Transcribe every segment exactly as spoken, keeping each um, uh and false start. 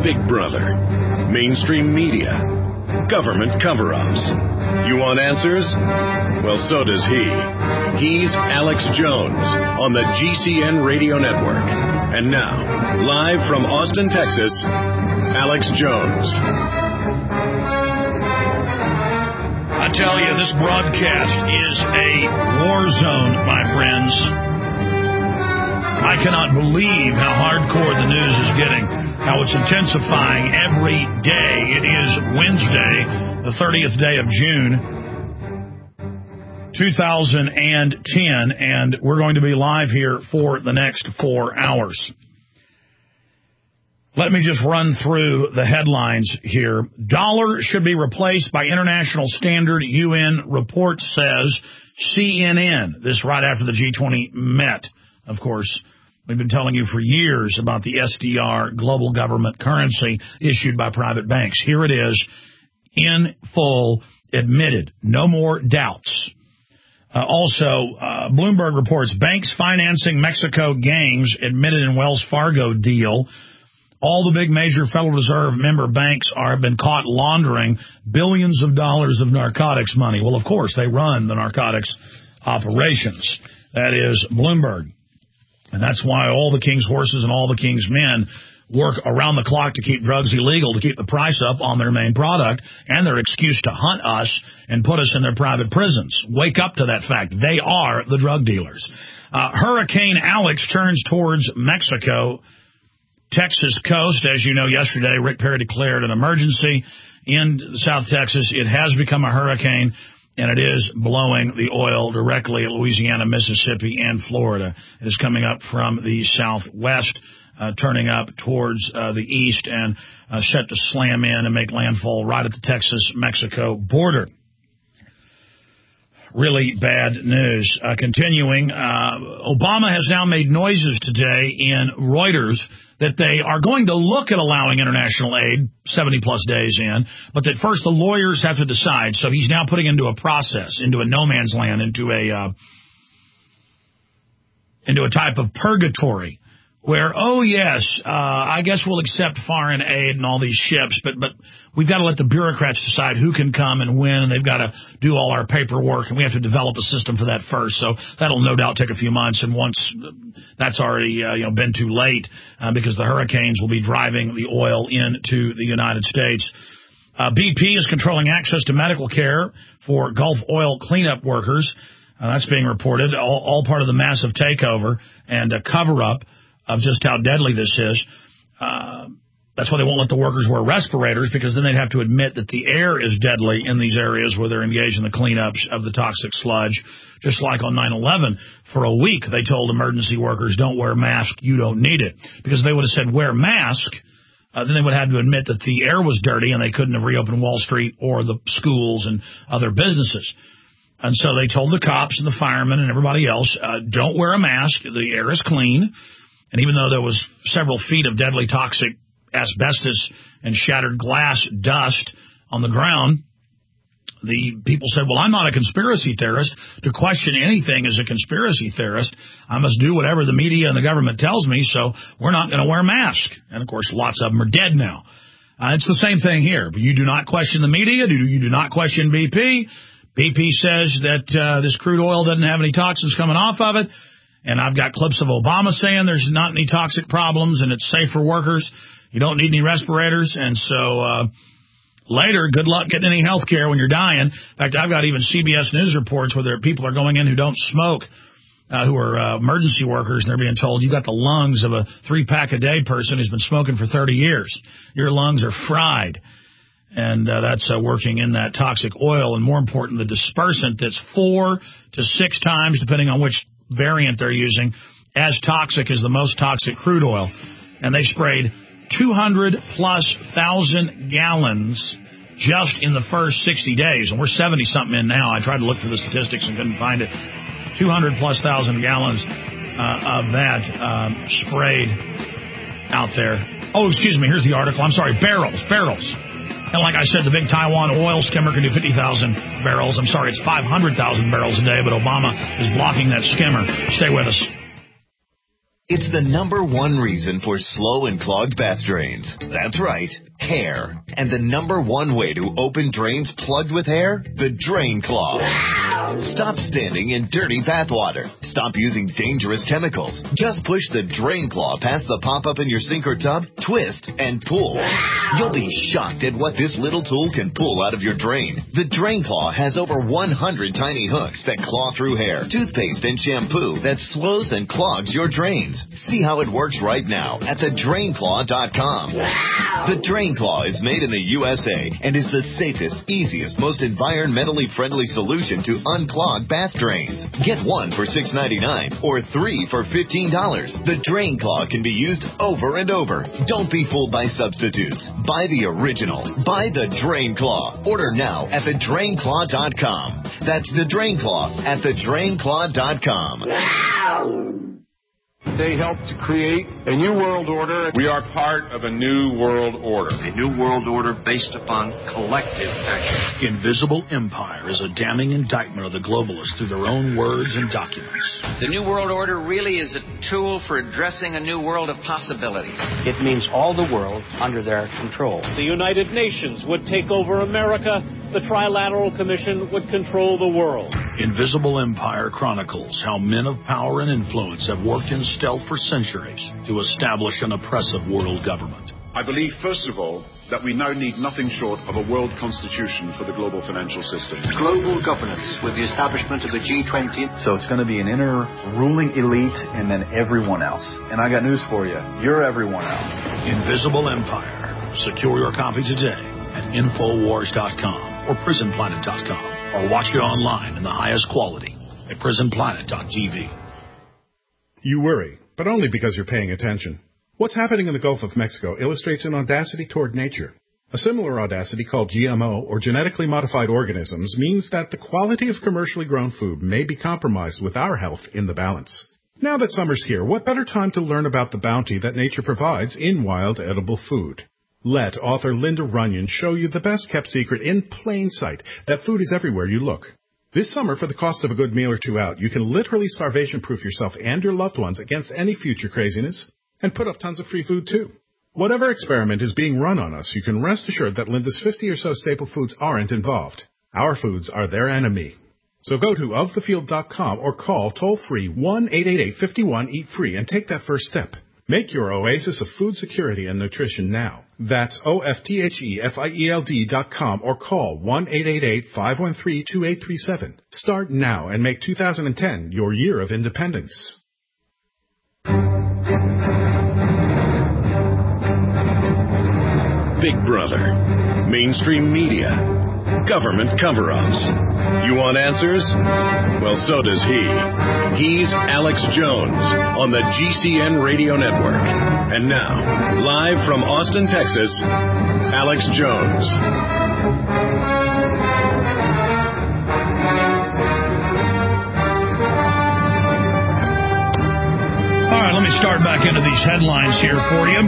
Big Brother, mainstream media, government cover-ups. You want answers? Well, so does he. He's Alex Jones on the G C N Radio Network. And now, live from Austin, Texas, Alex Jones. I tell you, this broadcast is a war zone, my friends. I cannot believe how hardcore the news is getting, how it's intensifying every day. It is Wednesday, the thirtieth day of June, two thousand ten, and we're going to be live here for the next four hours. Let me just run through the headlines here. Dollar should be replaced by international standard, U N report says C N N. This right after the G twenty met, of course. We've been telling you for years about the S D R, global government currency issued by private banks. Here it is, in full, admitted. No more doubts. Uh, also, uh, Bloomberg reports banks financing Mexico gangs admitted in Wells Fargo deal. All the big major Federal Reserve member banks are been caught laundering billions of dollars of narcotics money. Well, of course, they run the narcotics operations. That is Bloomberg. And that's why all the king's horses and all the king's men work around the clock to keep drugs illegal, to keep the price up on their main product, and their excuse to hunt us and put us in their private prisons. Wake up to that fact. They are the drug dealers. Uh, Hurricane Alex turns towards Mexico, Texas coast. As you know, yesterday, Rick Perry declared an emergency in South Texas. It has become a hurricane, and it is blowing the oil directly at Louisiana, Mississippi, and Florida. It is coming up from the southwest, uh, turning up towards uh, the east, and uh, set to slam in and make landfall right at the Texas-Mexico border. Really bad news. Uh, continuing, uh, Obama has now made noises today in Reuters that they are going to look at allowing international aid seventy-plus days in, but that first the lawyers have to decide. So he's now putting into a process, into a no man's land, into a uh, into a type of purgatory where, oh, yes, uh, I guess we'll accept foreign aid and all these ships, but but we've got to let the bureaucrats decide who can come and when, and they've got to do all our paperwork, and we have to develop a system for that first. So that'll no doubt take a few months, and once that's already uh, you know been too late uh, because the hurricanes will be driving the oil into the United States. Uh, B P is controlling access to medical care for Gulf oil cleanup workers. Uh, that's being reported, all, all part of the massive takeover and a cover-up of just how deadly this is. Uh, that's why they won't let the workers wear respirators, because then they'd have to admit that the air is deadly in these areas where they're engaged in the cleanups of the toxic sludge. Just like on nine eleven, for a week they told emergency workers, don't wear a mask, you don't need it. Because if they would have said wear mask, uh, then they would have to admit that the air was dirty and they couldn't have reopened Wall Street or the schools and other businesses. And so they told the cops and the firemen and everybody else, uh, don't wear a mask, the air is clean. And even though there was several feet of deadly toxic asbestos and shattered glass dust on the ground, the people said, well, I'm not a conspiracy theorist. To question anything as a conspiracy theorist, I must do whatever the media and the government tells me, so we're not going to wear masks. And, of course, lots of them are dead now. Uh, it's the same thing here. But you do not question the media. You do not question B P. B P says that uh, this crude oil doesn't have any toxins coming off of it. And I've got clips of Obama saying there's not any toxic problems and it's safe for workers. You don't need any respirators. And so uh, later, good luck getting any health care when you're dying. In fact, I've got even C B S News reports where there are people are going in who don't smoke, uh, who are uh, emergency workers, and they're being told you've got the lungs of a three-pack-a-day person who's been smoking for thirty years. Your lungs are fried. And uh, that's uh, working in that toxic oil. And more important, the dispersant that's four to six times, depending on which variant they're using, as toxic as the most toxic crude oil. And they sprayed two hundred plus thousand gallons just in the first sixty days. And we're seventy something in now. I tried to look for the statistics and couldn't find it. two hundred plus thousand gallons uh, of that um, sprayed out there. Oh, excuse me. Here's the article. I'm sorry. Barrels. Barrels. And like I said, the big Taiwan oil skimmer can do fifty thousand barrels. I'm sorry, it's five hundred thousand barrels a day, but Obama is blocking that skimmer. Stay with us. It's the number one reason for slow and clogged bath drains. That's right, hair. And the number one way to open drains plugged with hair? The Drain Claw. Stop standing in dirty bath water. Stop using dangerous chemicals. Just push the Drain Claw past the pop-up in your sink or tub, twist, and pull. You'll be shocked at what this little tool can pull out of your drain. The Drain Claw has over one hundred tiny hooks that claw through hair, toothpaste, and shampoo that slows and clogs your drains. See how it works right now at the drain claw dot com. The Drain Claw is made in the U S A and is the safest, easiest, most environmentally friendly solution to unclog bath drains. Get one for six ninety-nine or three for fifteen dollars. The Drain Claw can be used over and over. Don't be fooled by substitutes. Buy the original. Buy the Drain Claw. Order now at the drain claw dot com. That's the Drain Claw at the drain claw dot com. They helped to create a new world order. We are part of a new world order. A new world order based upon collective action. Invisible Empire is a damning indictment of the globalists through their own words and documents. The new world order really is a tool for addressing a new world of possibilities. It means all the world under their control. The United Nations would take over America. The Trilateral Commission would control the world. Invisible Empire chronicles how men of power and influence have worked in stealth for centuries to establish an oppressive world government. I believe, first of all, that we now need nothing short of a world constitution for the global financial system. Global governance with the establishment of the G twenty. So it's going to be an inner ruling elite and then everyone else. And I got news for you. You're everyone else. Invisible Empire. Secure your copy today at infowars dot com or prison planet dot com, or watch it online in the highest quality at prison planet dot t v. You worry, but only because you're paying attention. What's happening in the Gulf of Mexico illustrates an audacity toward nature. A similar audacity called G M O, or genetically modified organisms, means that the quality of commercially grown food may be compromised with our health in the balance. Now that summer's here, what better time to learn about the bounty that nature provides in wild edible food? Let author Linda Runyon show you the best-kept secret in plain sight, that food is everywhere you look. This summer, for the cost of a good meal or two out, you can literally starvation-proof yourself and your loved ones against any future craziness, and put up tons of free food, too. Whatever experiment is being run on us, you can rest assured that Linda's fifty or so staple foods aren't involved. Our foods are their enemy. So go to of the field dot com or call toll-free one eight eight eight, five one, eat free and take that first step. Make your oasis of food security and nutrition now. That's O F T H E F I E L D dot com or call one eight eight eight, five one three, two eight three seven. Start now and make two thousand ten your year of independence. Big Brother, mainstream media, government cover-ups. You want answers? Well, so does he. He's Alex Jones on the G C N Radio Network. And now, live from Austin, Texas, Alex Jones. All right, let me start back into these headlines here for you.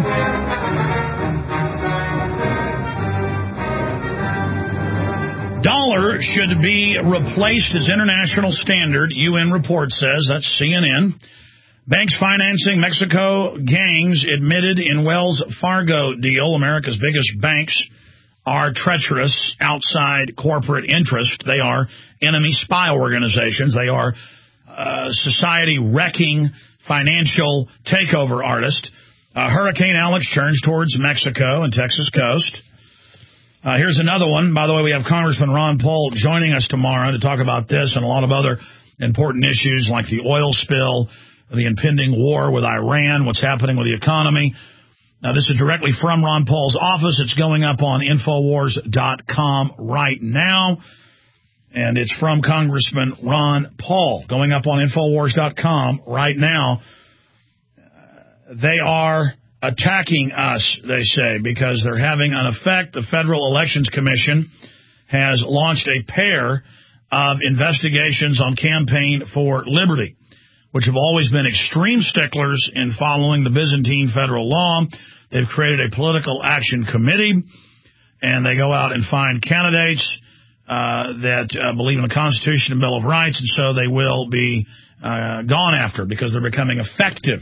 Dollar should be replaced as international standard, U N report says. That's C N N. Banks financing Mexico gangs admitted in Wells Fargo deal. America's biggest banks are treacherous outside corporate interest. They are enemy spy organizations. They are uh, society-wrecking financial takeover artists. Uh, Hurricane Alex turns towards Mexico and Texas coast. Uh, here's another one. By the way, we have Congressman Ron Paul joining us tomorrow to talk about this and a lot of other important issues like the oil spill, the impending war with Iran, what's happening with the economy. Now, this is directly from Ron Paul's office. It's going up on infowars dot com right now. And it's from Congressman Ron Paul, going up on infowars dot com right now. They are attacking us, they say, because they're having an effect. The Federal Elections Commission has launched a pair of investigations on Campaign for Liberty, which have always been extreme sticklers in following the Byzantine federal law. They've created a political action committee, and they go out and find candidates uh, that uh, believe in the Constitution and Bill of Rights, and so they will be uh, gone after because they're becoming effective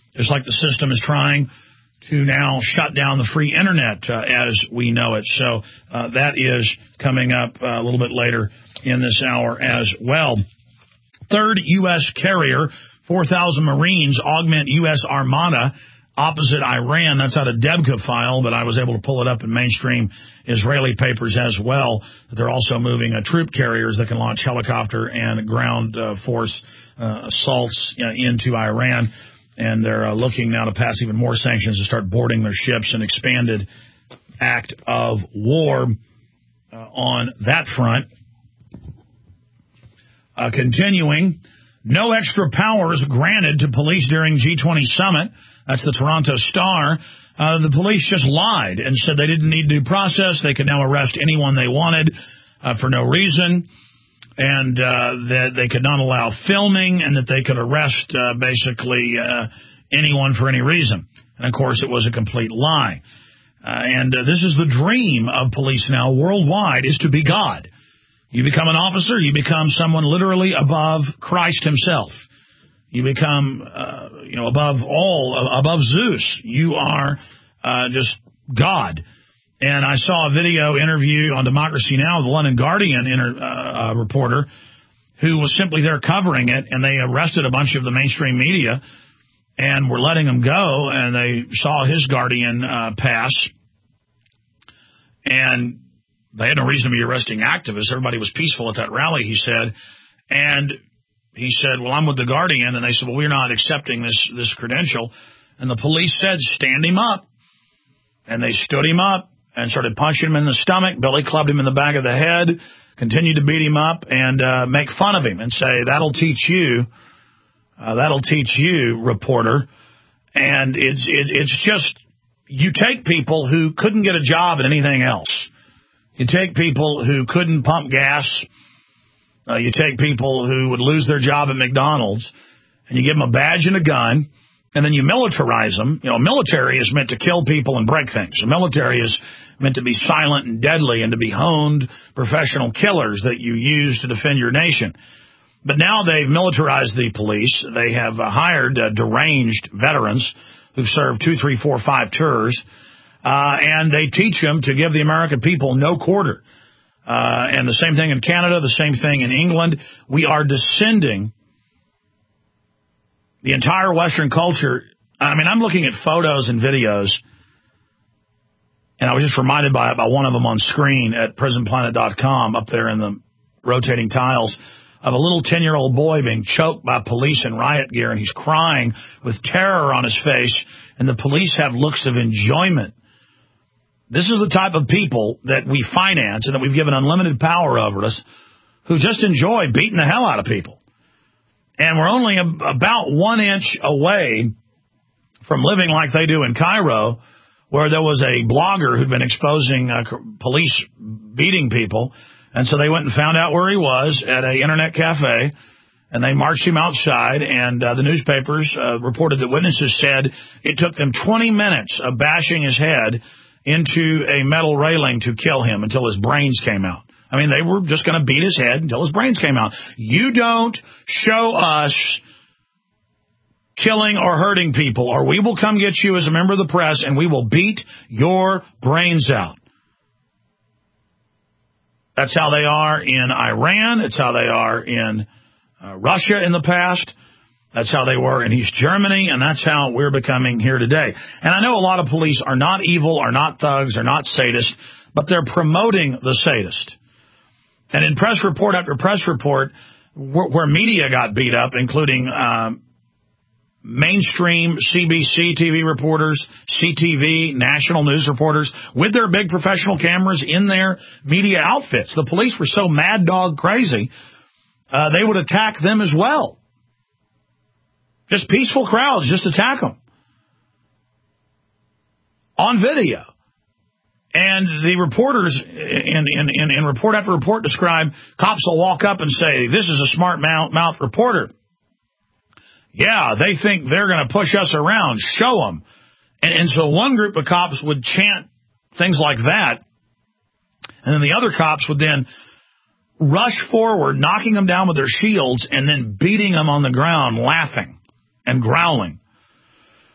Just like the system is trying to now shut down the free internet uh, as we know it. So uh, that is coming up uh, a little bit later in this hour as well. Third U S carrier, four thousand Marines augment U S Armada opposite Iran. That's out of Debka file, but I was able to pull it up in mainstream Israeli papers as well. They're also moving uh, troop carriers that can launch helicopter and ground uh, force uh, assaults uh, into Iran. And they're uh, looking now to pass even more sanctions to start boarding their ships, an expanded act of war uh, on that front. Uh, continuing, no extra powers granted to police during G twenty summit. That's the Toronto Star. Uh, the police just lied and said they didn't need due process. They could now arrest anyone they wanted uh, for no reason. And uh, that they could not allow filming, and that they could arrest uh, basically uh, anyone for any reason. And, of course, it was a complete lie. Uh, and uh, this is the dream of police now worldwide, is to be God. You become an officer, you become someone literally above Christ himself. You become, uh, you know, above all, above Zeus. You are uh, just God. And I saw a video interview on Democracy Now! The London Guardian inter, uh, uh, reporter who was simply there covering it, and they arrested a bunch of the mainstream media and were letting him go, and they saw his Guardian uh, pass, and they had no reason to be arresting activists. Everybody was peaceful at that rally, he said. And he said, well, I'm with the Guardian, and they said, well, we're not accepting this, this credential. And the police said, stand him up. And they stood him up and started punching him in the stomach. Billy clubbed him in the back of the head, continued to beat him up and uh, make fun of him and say, that'll teach you, uh, that'll teach you, reporter. And it's it, it's just, you take people who couldn't get a job at anything else. You take people who couldn't pump gas. Uh, you take people who would lose their job at McDonald's, and you give them a badge and a gun, and then you militarize them. You know, military is meant to kill people and break things. The military is meant to be silent and deadly and to be honed professional killers that you use to defend your nation. But now they've militarized the police. They have uh, hired uh, deranged veterans who've served two, three, four, five tours, uh, and they teach them to give the American people no quarter. Uh, and the same thing in Canada, the same thing in England. We are descending the entire Western culture. I mean, I'm looking at photos and videos, and I was just reminded by, by one of them on screen at prison planet dot com up there in the rotating tiles of a little ten-year-old boy being choked by police in riot gear, and he's crying with terror on his face, and the police have looks of enjoyment. This is the type of people that we finance and that we've given unlimited power over us, who just enjoy beating the hell out of people. And we're only ab- about one inch away from living like they do in Cairo, where there was a blogger who'd been exposing uh, police beating people. And so they went and found out where he was at an internet cafe, and they marched him outside, and uh, the newspapers uh, reported that witnesses said it took them twenty minutes of bashing his head into a metal railing to kill him until his brains came out. I mean, they were just going to beat his head until his brains came out. You don't show us killing or hurting people, or we will come get you as a member of the press, and we will beat your brains out. That's how they are in Iran. It's how they are in uh, Russia in the past. That's how they were in East Germany, and that's how we're becoming here today. And I know a lot of police are not evil, are not thugs, are not sadists, but they're promoting the sadist. And in press report after press report, where, where media got beat up, including um, mainstream C B C T V reporters, C T V, national news reporters, with their big professional cameras in their media outfits. The police were so mad dog crazy, uh, they would attack them as well. Just peaceful crowds, just attack them on video. And the reporters in, in, in, in report after report describe cops will walk up and say, this is a smart mouth, mouth reporter. Yeah, they think they're going to push us around. Show them. And, and so one group of cops would chant things like that. And then the other cops would then rush forward, knocking them down with their shields and then beating them on the ground, laughing and growling.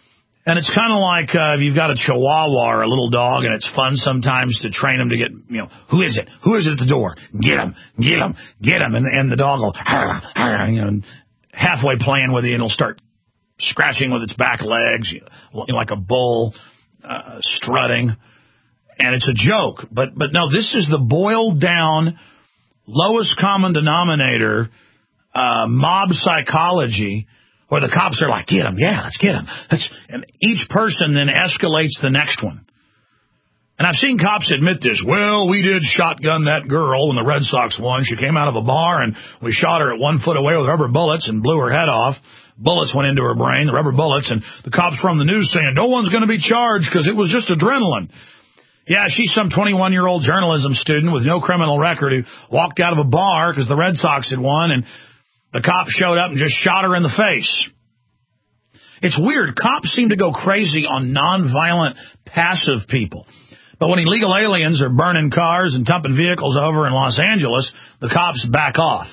And it's kind of like uh, if you've got a Chihuahua or a little dog, and it's fun sometimes to train them to get, you know, who is it? Who is it at the door? Get him, get him, get him. And, and the dog will, you know, halfway playing with you, and it'll start scratching with its back legs, you know, like a bull, uh, strutting. And it's a joke. But, but no, this is the boiled down, lowest common denominator, uh, mob psychology, where the cops are like, get him, yeah, let's get him. Let's, and each person then escalates the next one. And I've seen cops admit this. Well, we did shotgun that girl when the Red Sox won. She came out of a bar, and we shot her at one foot away with rubber bullets and blew her head off. Bullets went into her brain, the rubber bullets, and the cops from the news saying, no one's going to be charged because it was just adrenaline. Yeah, she's some twenty-one-year-old journalism student with no criminal record who walked out of a bar because the Red Sox had won, and the cops showed up and just shot her in the face. It's weird. Cops seem to go crazy on nonviolent, passive people. But when illegal aliens are burning cars and dumping vehicles over in Los Angeles, the cops back off.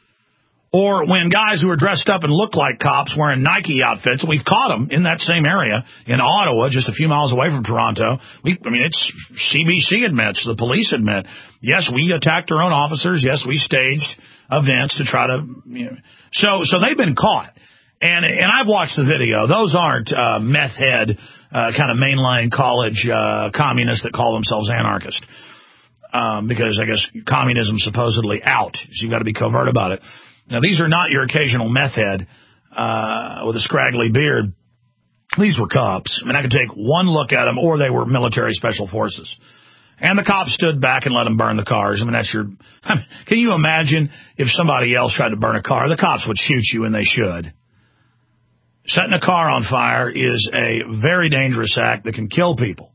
Or when guys who are dressed up and look like cops wearing Nike outfits, we've caught them in that same area in Ottawa, just a few miles away from Toronto. We, I mean, it's C B C admits, the police admit, yes, we attacked our own officers. Yes, we staged events to try to, you know, so, so they've been caught. And, and I've watched the video. Those aren't, uh, meth head, uh, kind of mainline college, uh, communists that call themselves anarchists. Um, because I guess communism's supposedly out. So you've got to be covert about it. Now, these are not your occasional meth head, uh, with a scraggly beard. These were cops. I mean, I could take one look at them, or they were military special forces. And the cops stood back and let them burn the cars. I mean, that's your, I mean, can you imagine if somebody else tried to burn a car? The cops would shoot you, and they should. Setting a car on fire is a very dangerous act that can kill people.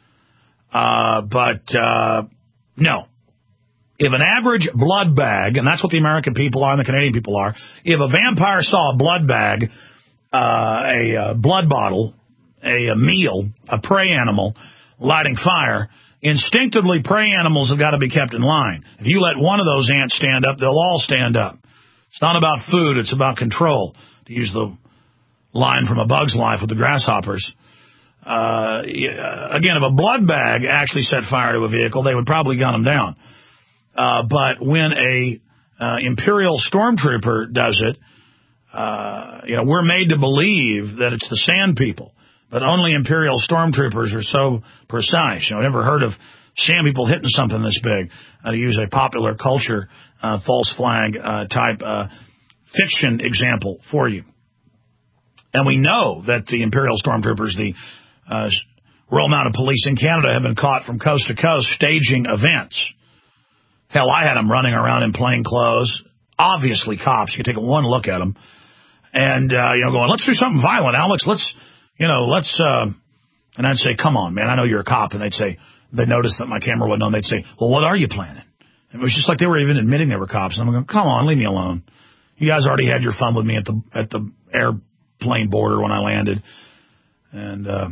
Uh, but, uh, no. If an average blood bag, and that's what the American people are and the Canadian people are, if a vampire saw a blood bag, uh, a, a blood bottle, a, a meal, a prey animal lighting fire, instinctively prey animals have got to be kept in line. If you let one of those ants stand up, they'll all stand up. It's not about food, it's about control, to use the line from A Bug's Life with the grasshoppers. Uh, again, if a blood bag actually set fire to a vehicle, they would probably gun them down. Uh, but when a uh, Imperial stormtrooper does it, uh, you know, we're made to believe that it's the Sand People. But only Imperial stormtroopers are so precise. You know, I've never heard of Sand People hitting something this big. Uh, to use a popular culture uh, false flag uh, type uh, fiction example for you. And we know that the Imperial stormtroopers, the uh, Royal Mounted Police in Canada, have been caught from coast to coast staging events. Hell, I had them running around in plain clothes. Obviously cops. You can take one look at them. And, uh, you know, going, let's do something violent, Alex. Let's, you know, let's, uh, and I'd say, come on, man, I know you're a cop. And they'd say, they noticed that my camera wasn't on. They'd say, well, what are you planning? And it was just like they were even admitting they were cops. And I'm going, come on, leave me alone. You guys already had your fun with me at the, at the airplane border when I landed. And, uh,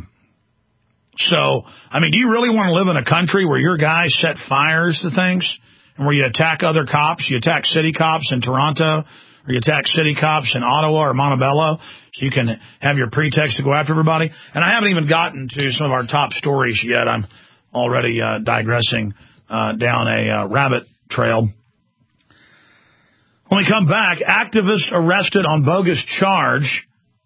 so, I mean, do you really want to live in a country where your guys set fires to things? And where you attack other cops, you attack city cops in Toronto, or you attack city cops in Ottawa or Montebello, so you can have your pretext to go after everybody. And I haven't even gotten to some of our top stories yet. I'm already uh, digressing uh, down a uh, rabbit trail. When we come back, activist arrested on bogus charge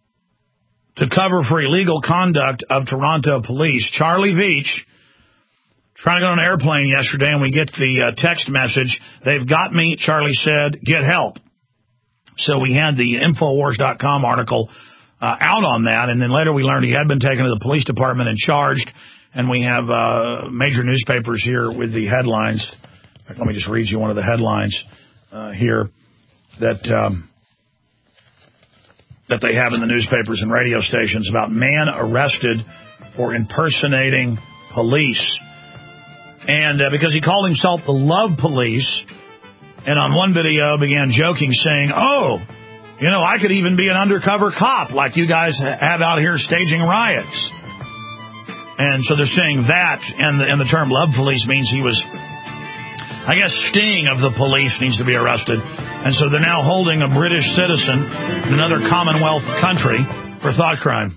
to cover for illegal conduct of Toronto police. Charlie Veach, trying to go on an airplane yesterday, and we get the uh, text message, they've got me, Charlie said, get help. So we had the Infowars dot com article uh, out on that, and then later we learned he had been taken to the police department and charged, and we have uh, major newspapers here with the headlines. In fact, let me just read you one of the headlines uh, here that um, that they have in the newspapers and radio stations about man arrested for impersonating police. And uh, because he called himself the Love Police, and on one video began joking, saying, oh, you know, I could even be an undercover cop like you guys have out here staging riots. And so they're saying that, and the, and the term Love Police means he was, I guess, sting of the police needs to be arrested. And so they're now holding a British citizen in another Commonwealth country for thought crime.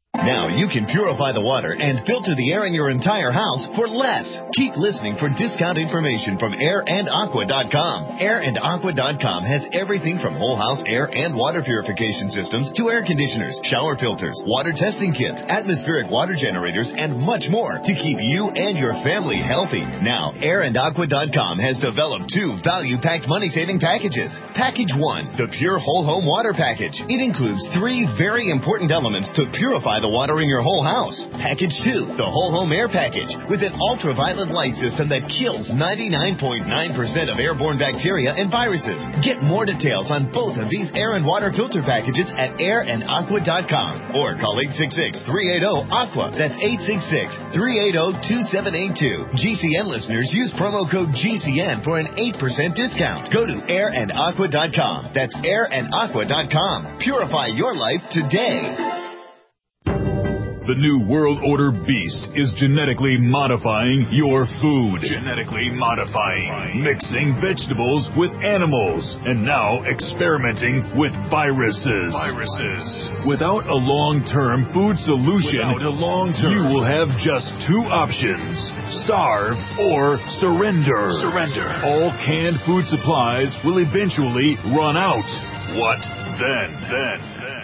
Now you can purify the water and filter the air in your entire house for less. Keep listening for discount information from air and aqua dot com. air and aqua dot com has everything from whole house air and water purification systems to air conditioners, shower filters, water testing kits, atmospheric water generators, and much more to keep you and your family healthy. Now, air and aqua dot com has developed two value-packed money-saving packages. Package one, the Pure Whole Home Water Package. It includes three very important elements to purify the water in your whole house. Package two, the Whole Home Air Package, with an ultraviolet light system that kills ninety-nine point nine percent of airborne bacteria and viruses. Get more details on both of these air and water filter packages at air and aqua dot com or call eight six six, three eight zero, aqua. That's eight six six, three eight zero, two seven eight two. G C N listeners use promo code G C N for an eight percent discount. Go to air and aqua dot com. That's air and aqua dot com. Purify your life today. The New World Order beast is genetically modifying your food. Genetically modifying. Mixing vegetables with animals. And now experimenting with viruses. Viruses. Without a long-term food solution, Without a long-term, you will have just two options. Starve or surrender. Surrender. All canned food supplies will eventually run out. What then? Then.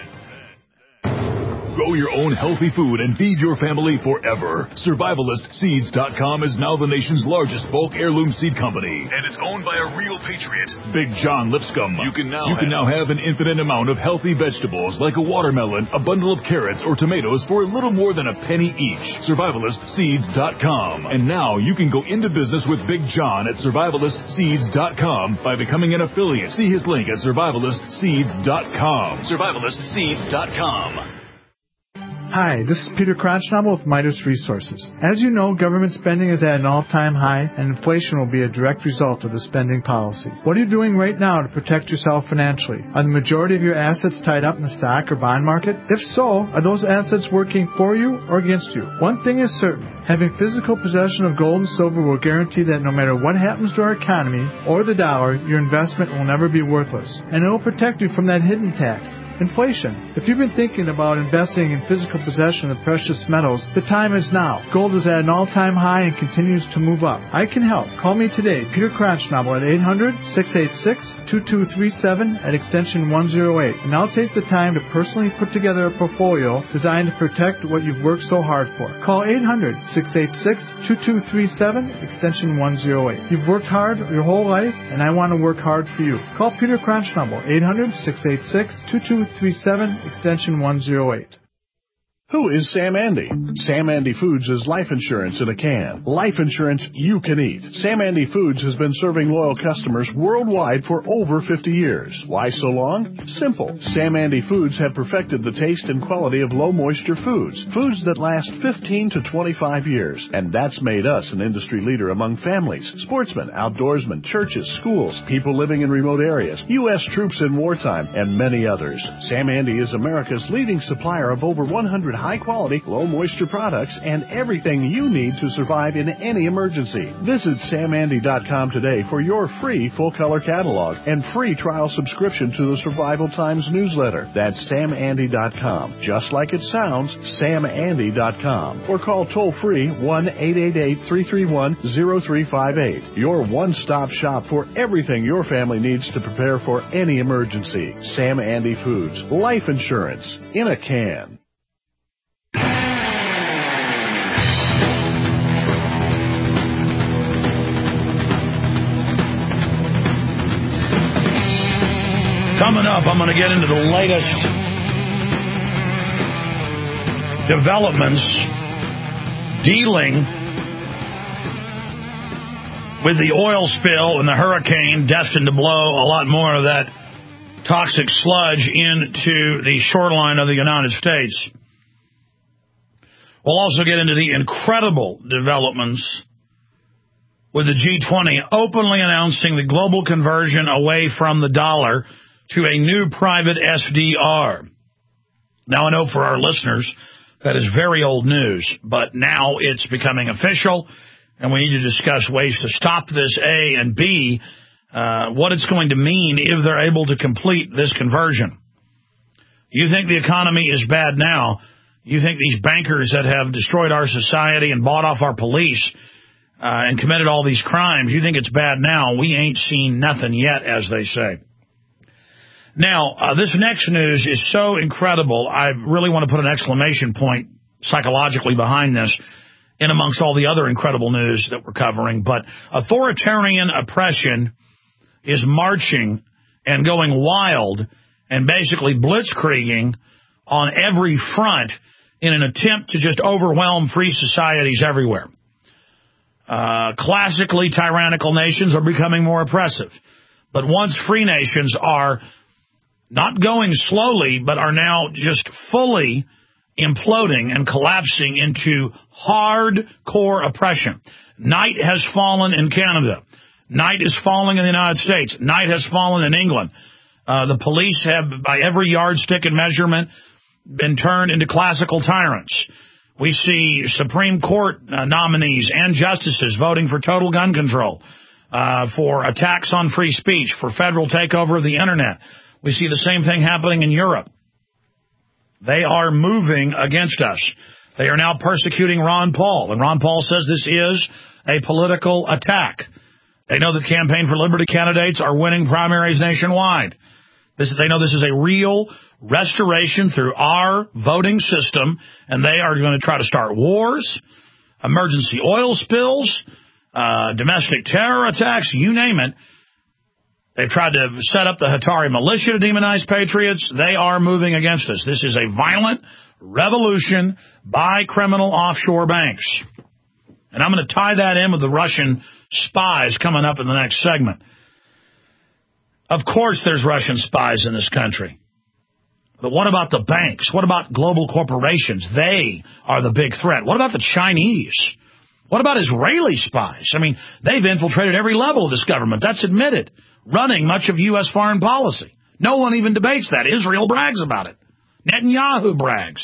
Grow your own healthy food and feed your family forever. Survivalist Seeds dot com is now the nation's largest bulk heirloom seed company. And it's owned by a real patriot, Big John Lipscomb. You can now, you can now have an infinite amount of healthy vegetables like a watermelon, a bundle of carrots, or tomatoes for a little more than a penny each. Survivalist Seeds dot com. And now you can go into business with Big John at Survivalist Seeds dot com by becoming an affiliate. See his link at Survivalist Seeds dot com. Survivalist Seeds dot com. Hi, this is Peter Kronschnabel with Midas Resources. As you know, government spending is at an all-time high, and inflation will be a direct result of the spending policy. What are you doing right now to protect yourself financially? Are the majority of your assets tied up in the stock or bond market? If so, are those assets working for you or against you? One thing is certain. Having physical possession of gold and silver will guarantee that no matter what happens to our economy or the dollar, your investment will never be worthless. And it will protect you from that hidden tax, inflation. If you've been thinking about investing in physical possession of precious metals, the time is now. Gold is at an all-time high and continues to move up. I can help. Call me today, Peter Kronschnabel, at eight hundred, six eight six, two two three seven at extension one oh eight. And I'll take the time to personally put together a portfolio designed to protect what you've worked so hard for. Call eight hundred, six eight six, two two three seven, extension one oh eight. You've worked hard your whole life, and I want to work hard for you. Call Peter Kronschnabel, eight hundred, six eight six, two two three seven, extension one oh eight. Who is Sam Andy? Sam Andy Foods is life insurance in a can. Life insurance you can eat. Sam Andy Foods has been serving loyal customers worldwide for over fifty years. Why so long? Simple. Sam Andy Foods have perfected the taste and quality of low-moisture foods. Foods that last fifteen to twenty-five years. And that's made us an industry leader among families, sportsmen, outdoorsmen, churches, schools, people living in remote areas, U S troops in wartime, and many others. Sam Andy is America's leading supplier of over one hundred high-quality, low-moisture products and everything you need to survive in any emergency. Visit Sam Andy dot com today for your free full-color catalog and free trial subscription to the Survival Times newsletter. That's Sam Andy dot com. Just like it sounds, Sam Andy dot com. Or call toll-free one eight eight eight, three three one, zero three five eight. Your one-stop shop for everything your family needs to prepare for any emergency. Sam Andy Foods. Life insurance in a can. Coming up, I'm going to get into the latest developments dealing with the oil spill and the hurricane destined to blow a lot more of that toxic sludge into the shoreline of the United States. We'll also get into the incredible developments with the G twenty openly announcing the global conversion away from the dollar to a new private S D R. Now, I know for our listeners that is very old news, but now it's becoming official, and we need to discuss ways to stop this, A, and B, uh, what it's going to mean if they're able to complete this conversion. You think the economy is bad now. You think these bankers that have destroyed our society and bought off our police uh, and committed all these crimes, you think it's bad now? We ain't seen nothing yet, as they say. Now, uh, this next news is so incredible, I really want to put an exclamation point psychologically behind this in amongst all the other incredible news that we're covering. But authoritarian oppression is marching and going wild and basically blitzkrieging on every front in an attempt to just overwhelm free societies everywhere. Uh, classically tyrannical nations are becoming more oppressive. But once free nations are not going slowly, but are now just fully imploding and collapsing into hardcore oppression. Night has fallen in Canada. Night is falling in the United States. Night has fallen in England. Uh, the police have, by every yardstick and measurement, been turned into classical tyrants. We see Supreme Court uh, nominees and justices voting for total gun control, uh, for attacks on free speech, for federal takeover of the Internet. We see the same thing happening in Europe. They are moving against us. They are now persecuting Ron Paul, and Ron Paul says this is a political attack. They know that Campaign for Liberty candidates are winning primaries nationwide. This, they know this is a real restoration through our voting system, and they are going to try to start wars, emergency oil spills, uh, domestic terror attacks, you name it. They've tried to set up the Hatari militia to demonize patriots. They are moving against us. This is a violent revolution by criminal offshore banks. And I'm going to tie that in with the Russian spies coming up in the next segment. Of course there's Russian spies in this country. But what about the banks? What about global corporations? They are the big threat. What about the Chinese? What about Israeli spies? I mean, they've infiltrated every level of this government. That's admitted. Running much of U S foreign policy. No one even debates that. Israel brags about it. Netanyahu brags.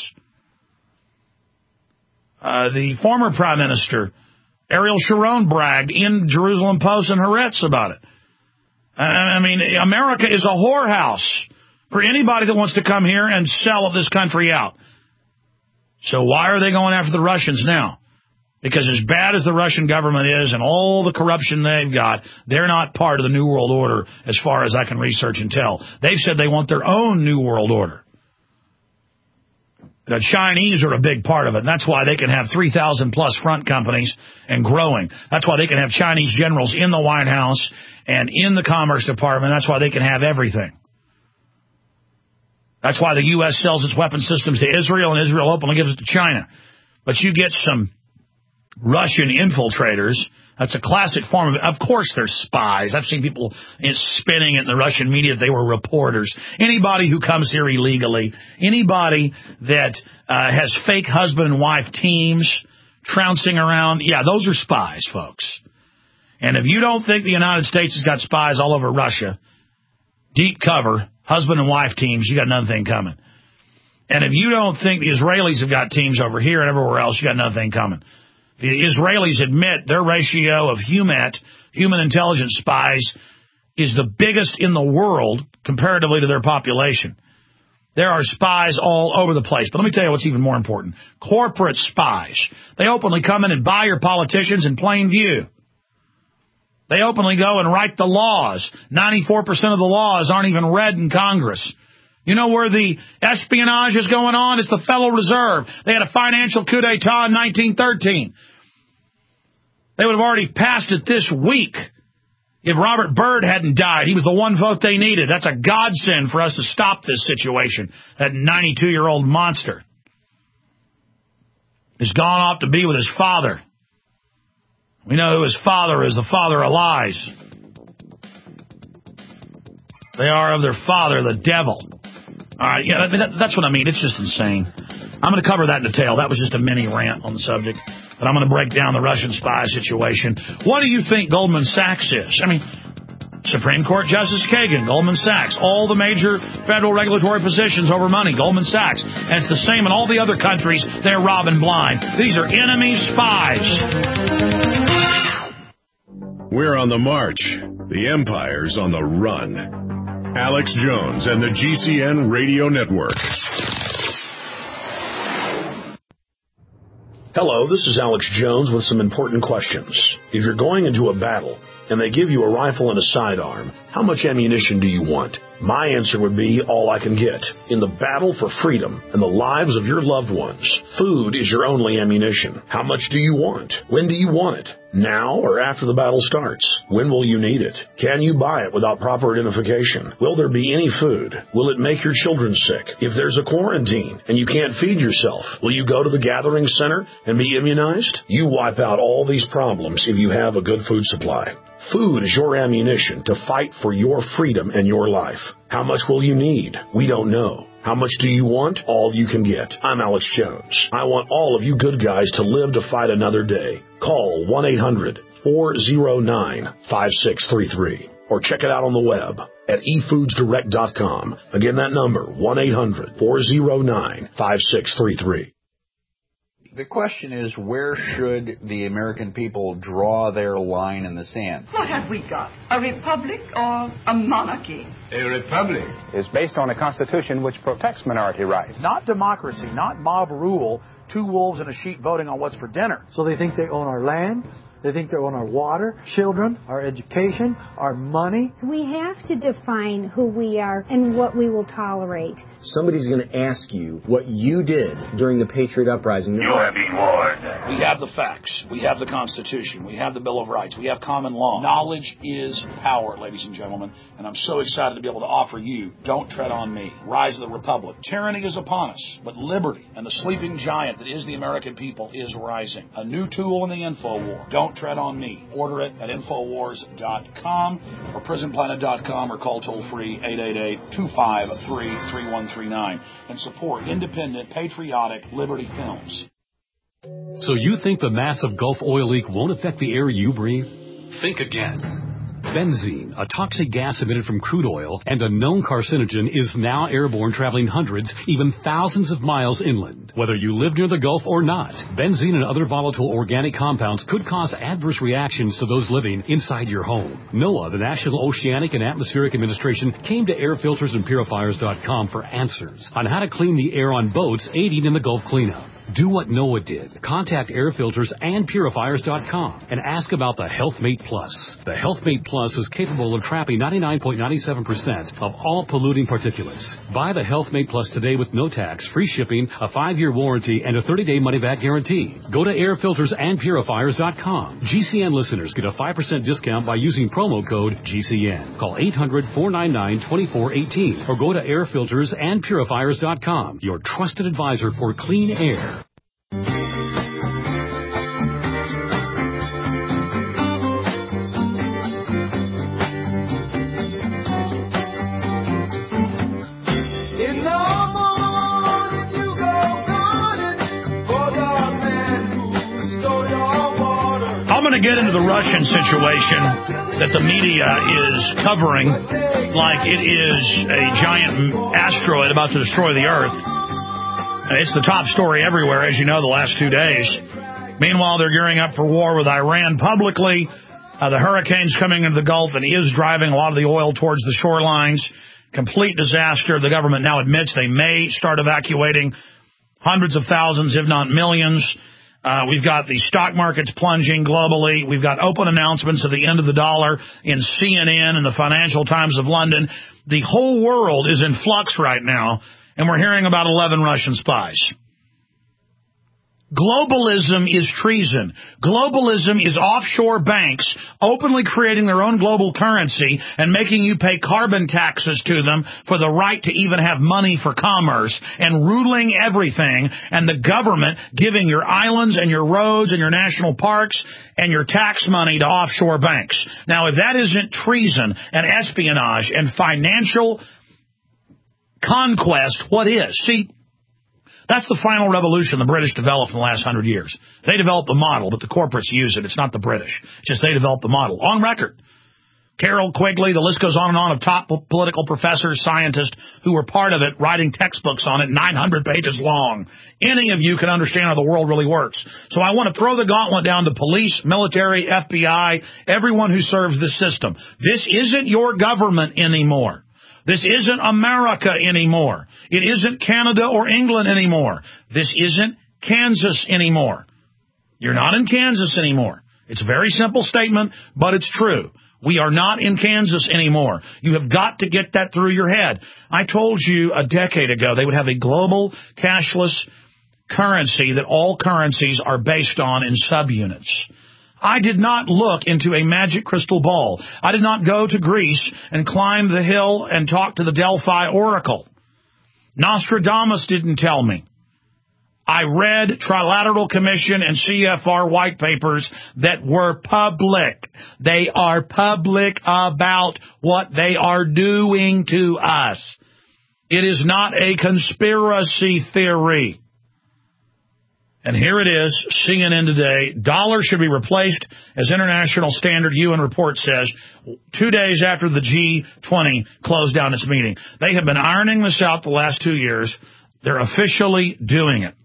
Uh, the former Prime Minister, Ariel Sharon, bragged in Jerusalem Post and Haaretz about it. I mean, America is a whorehouse for anybody that wants to come here and sell this country out. So why are they going after the Russians now? Because as bad as the Russian government is and all the corruption they've got, they're not part of the New World Order as far as I can research and tell. They've said they want their own New World Order. The Chinese are a big part of it, and that's why they can have three thousand plus front companies and growing. That's why they can have Chinese generals in the White House and in the Commerce Department. That's why they can have everything. That's why the U S sells its weapon systems to Israel, and Israel openly gives it to China. But you get some Russian infiltrators. That's a classic form of it. Of course there's spies. I've seen people spinning it in the Russian media that they were reporters. Anybody who comes here illegally, anybody that uh, has fake husband and wife teams trouncing around, yeah, those are spies, folks. And if you don't think the United States has got spies all over Russia, deep cover, husband and wife teams, you got another thing coming. And if you don't think the Israelis have got teams over here and everywhere else, you got another thing coming. The Israelis admit their ratio of HUMAT, human intelligence spies, is the biggest in the world comparatively to their population. There are spies all over the place. But let me tell you what's even more important. Corporate spies. They openly come in and buy your politicians in plain view. They openly go and write the laws. ninety-four percent of the laws aren't even read in Congress. You know where the espionage is going on? It's the Federal Reserve. They had a financial coup d'etat in nineteen thirteen. They would have already passed it this week if Robert Byrd hadn't died. He was the one vote they needed. That's a godsend for us to stop this situation. That ninety-two-year-old monster has gone off to be with his father. We know who his father is, the father of lies. They are of their father, the devil. All right, yeah, that, that's what I mean. It's just insane. I'm going to cover that in detail. That was just a mini rant on the subject. But I'm going to break down the Russian spy situation. What do you think Goldman Sachs is? I mean, Supreme Court Justice Kagan, Goldman Sachs, all the major federal regulatory positions over money, Goldman Sachs. And it's the same in all the other countries. They're robbing blind. These are enemy spies. We're on the march. The empire's on the run. Alex Jones and the G C N Radio Network. Hello, this is Alex Jones with some important questions. If you're going into a battle and they give you a rifle and a sidearm, how much ammunition do you want? My answer would be all I can get. In the battle for freedom and the lives of your loved ones, food is your only ammunition. How much do you want? When do you want it? Now or after the battle starts? When will you need it? Can you buy it without proper identification? Will there be any food? Will it make your children sick? If there's a quarantine and you can't feed yourself, will you go to the gathering center and be immunized? You wipe out all these problems if you have a good food supply. Food is your ammunition to fight for your freedom and your life. How much will you need? We don't know. How much do you want? All you can get. I'm Alex Jones. I want all of you good guys to live to fight another day. Call one eight hundred four oh nine five six three three or check it out on the web at e foods direct dot com. Again, that number, one eight hundred four oh nine five six three three. The question is, where should the American people draw their line in the sand? What have we got? A republic or a monarchy? A republic is based on a constitution which protects minority rights. Not democracy, not mob rule, two wolves and a sheep voting on what's for dinner. So they think they own our land. They think they own our water, children, our education, our money. We have to define who we are and what we will tolerate. Somebody's going to ask you what you did during the Patriot Uprising. You have been warned. We have the facts. We have the Constitution. We have the Bill of Rights. We have common law. Knowledge is power, ladies and gentlemen. And I'm so excited to be able to offer you Don't Tread on Me, Rise of the Republic. Tyranny is upon us, but liberty and the sleeping giant that is the American people is rising. A new tool in the info war. Don't Tread on Me. Order it at infowars dot com or prison planet dot com or call toll-free eight eight eight, two five three, three one three nine and support independent, patriotic Liberty Films. So you think the massive Gulf oil leak won't affect the air you breathe? Think again. Benzene, a toxic gas emitted from crude oil and a known carcinogen, is now airborne, traveling hundreds, even thousands of miles inland. Whether you live near the Gulf or not, benzene and other volatile organic compounds could cause adverse reactions to those living inside your home. NOAA, the National Oceanic and Atmospheric Administration, came to air filters and purifiers dot com for answers on how to clean the air on boats aiding in the Gulf cleanup. Do what NOAA did. Contact air filters and purifiers dot com and ask about the HealthMate Plus. The HealthMate Plus is capable of trapping ninety-nine point nine seven percent of all polluting particulates. Buy the HealthMate Plus today with no tax, free shipping, a five-year warranty, and a thirty-day money-back guarantee. Go to air filters and purifiers dot com. G C N listeners get a five percent discount by using promo code G C N. Call eight hundred, four nine nine, two four one eight or go to air filters and purifiers dot com, your trusted advisor for clean air. I'm going to get into the Russian situation that the media is covering like it is a giant asteroid about to destroy the Earth. It's the top story everywhere, as you know, the last two days. Meanwhile, they're gearing up for war with Iran publicly. Uh, the hurricane's coming into the Gulf and is driving a lot of the oil towards the shorelines. Complete disaster. The government now admits they may start evacuating hundreds of thousands, if not millions. Uh, we've got the stock markets plunging globally. We've got open announcements of the end of the dollar in C N N and the Financial Times of London. The whole world is in flux right now, and we're hearing about eleven Russian spies. Globalism is treason. Globalism is offshore banks openly creating their own global currency and making you pay carbon taxes to them for the right to even have money for commerce and ruling everything, and the government giving your islands and your roads and your national parks and your tax money to offshore banks. Now, if that isn't treason and espionage and financial conquest, what is? See, that's the final revolution the British developed in the last hundred years. They developed the model, but the corporates use it. It's not the British. Just they developed the model. On record. Carroll Quigley, the list goes on and on, of top political professors, scientists who were part of it, writing textbooks on it, nine hundred pages long. Any of you can understand how the world really works. So I want to throw the gauntlet down to police, military, F B I, everyone who serves this system. This isn't your government anymore. This isn't America anymore. It isn't Canada or England anymore. This isn't Kansas anymore. You're not in Kansas anymore. It's a very simple statement, but it's true. We are not in Kansas anymore. You have got to get that through your head. I told you a decade ago they would have a global cashless currency that all currencies are based on in subunits. I did not look into a magic crystal ball. I did not go to Greece and climb the hill and talk to the Delphi Oracle. Nostradamus didn't tell me. I read Trilateral Commission and C F R white papers that were public. They are public about what they are doing to us. It is not a conspiracy theory. And here it is, C N N today. Dollar should be replaced as international standard, U N report says, two days after the G twenty closed down its meeting. They have been ironing this out the last two years. They're officially doing it.